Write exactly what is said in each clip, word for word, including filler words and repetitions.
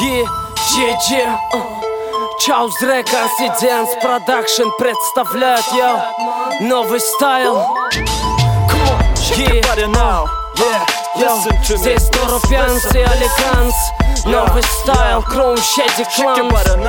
Е, е, е, Chaos Records и Dance Production представляют я новый стайл. Здесь Торопянс и Алиганс. Новый стайл, Chrome Shady Clan.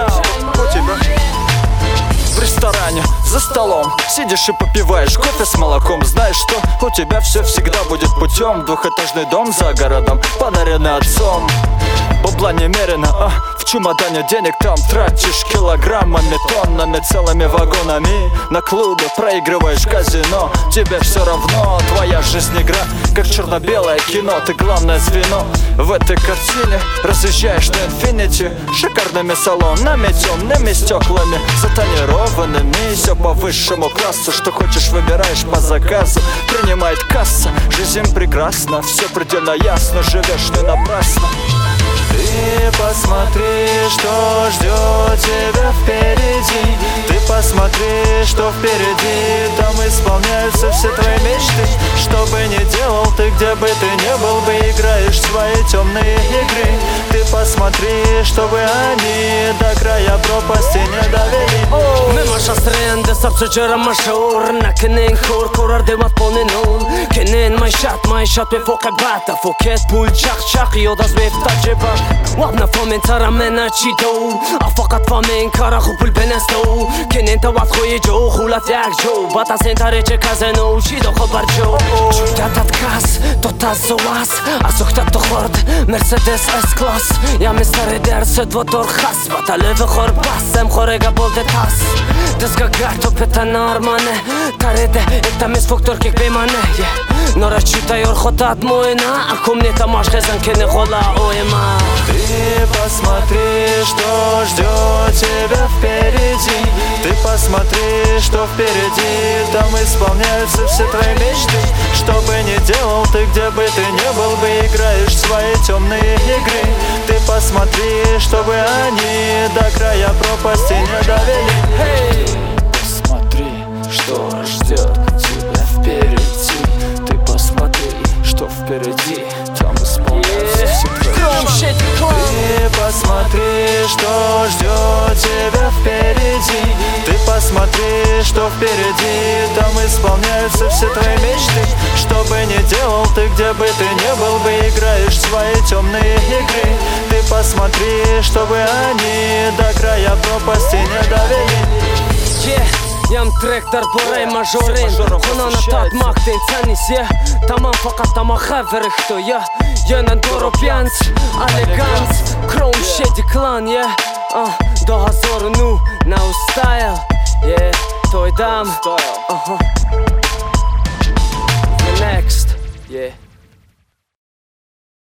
В ресторане, за столом сидишь и попиваешь кофе с молоком. Знаешь, что у тебя все всегда будет путем. Двухэтажный дом за городом, подаренный отцом. Бабла немерено, а в чемодане денег там тратишь килограммами, тоннами, целыми вагонами. На клубе проигрываешь казино. Тебе все равно, твоя жизнь игра, как черно-белое кино. Ты главное звено в этой картине. Разъезжаешь на инфинити шикарными салонами, темными стеклами, затонированными. Все по высшему классу, что хочешь выбираешь по заказу. Принимает касса, жизнь прекрасна, все предельно ясно, живешь не напрасно. Ты посмотри, что ждет тебя впереди. Ты посмотри, что впереди. Там исполняются все твои мечты. Что бы ни делал ты, где бы ты ни был бы, играешь свои темные игры. Ты посмотри, чтобы они до края пропасти не довели. Мы маша стренды, сабсуджера машур. На кенен хур, курар дымат полный нун. Кенен майшат, майшат me foka bata. Фукет пуль чак-чак, йодас me втаджиба. Łapna fomen cara mena ċidu Għafakat famen kara xupul benestu Kien inta għadħu jiġu Xulat jak ġu Bata senta reċe kazenu ċidu xobar ġu ċuta ta' tkas Tota zowas Għasuk ta' toħord Mercedes S-Class Ja mistar id-der Sedvotor xas Bata levi xor bassem Xorega bolde tas Dizga għartu petta narmane Taride Itta misfuk turkik bimane Nora ċuta jorħotat mujna Akum nita maċ xezan kien iħola u ima Ты посмотри, что ждет тебя впереди. Ты посмотри, что впереди. Там исполняются все твои мечты. Что бы ни делал ты, где бы ты ни был бы, играешь свои темные игры. Ты посмотри, чтобы они до края пропасти не довели. Hey! Посмотри, что ждет тебя впереди. Ты посмотри, что впереди. Там исполняются все твои мечты. Ты посмотри, что ждет тебя впереди. Ты посмотри, что впереди. Там исполняются все твои мечты. Что бы ни делал ты, где бы ты ни был бы, играешь свои темные игры. Ты посмотри, чтобы они до края пропасти не довели. Jam trektar poraj mażorin Kona na tat maktin canis, yeah Tamam fakat tama xever ikhtu, yeah Jena Toropyanz, Alliganz Chrome Shady Clan, yeah uh, Do hazor nu, now style Yeah, to jdam uh -huh.